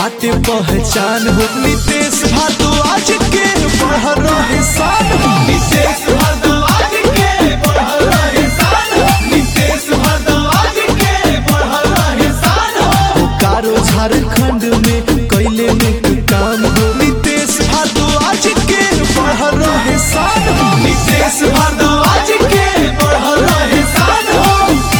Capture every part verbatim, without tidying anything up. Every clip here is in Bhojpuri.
बाटे पहचान हो नीतीश भारद्वाज के बढ़ रहे शान हो नीतीश भारद्वाज के बढ़ रहे शान हो नीतीश भारद्वाज के बढ़ रहे शान हो कारो झारखंड में कैले में काम हो नीतीश भारद्वाज के बढ़ रहे शान हो नीतीश भारद्वाज के बढ़ रहे शान हो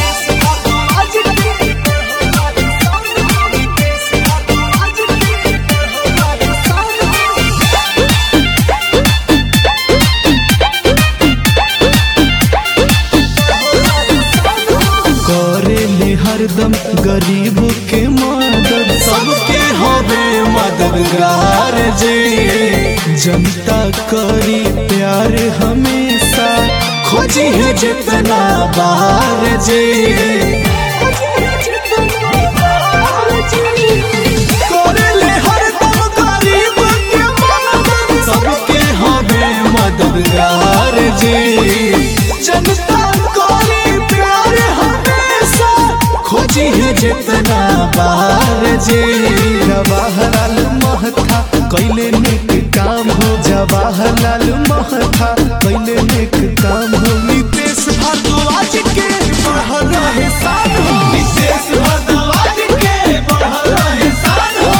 हरदम गरीब के मदद सबके हवे मददगार जे जनता करी प्यार हमेशा खोजी है जितना बार जे करेले हरदम गरीब के मदद सबके हवे मददगार जे जनता करी प्यार हमेशा खोजी है जितना बार जे जवाहरलाल महथा कैले नेक काम हो जवाहरलाल महथा कैले नेक काम हो नीतीश भारद्वाज के बढ़ रहे शान हो नीतीश भारद्वाज के बढ़ रहे शान हो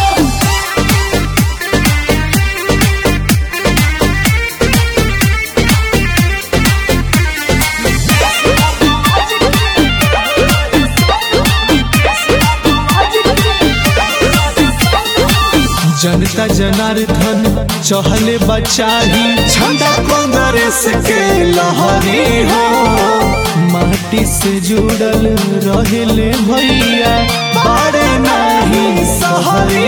जनता जनार्दन चहले बचाही झंडा कांग्रेस के लहरी हो माटी से जुड़ल रहले भैया बारे नहीं सहरी